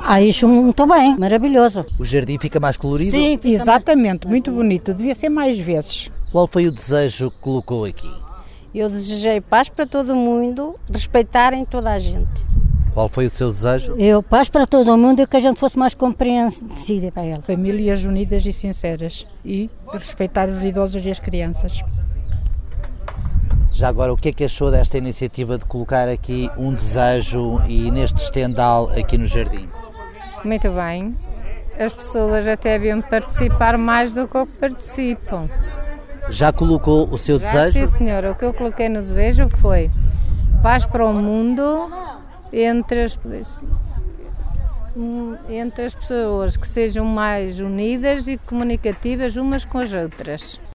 Isso muito bem, maravilhoso. O jardim fica mais colorido? Sim, exatamente, muito bonito, devia ser mais vezes. Qual foi o desejo que colocou aqui? Eu desejei paz para todo mundo, respeitarem toda a gente. Qual foi o seu desejo? Paz para todo mundo e que a gente fosse mais compreensível para ela. Famílias unidas e sinceras e respeitar os idosos e as crianças. Já agora, o que é que achou desta iniciativa de colocar aqui um desejo e neste estendal aqui no jardim? Muito bem. As pessoas até deviam participar mais do que participam. Já colocou o seu desejo? Sim, senhora. O que eu coloquei no desejo foi paz para o mundo entre as pessoas que sejam mais unidas e comunicativas umas com as outras.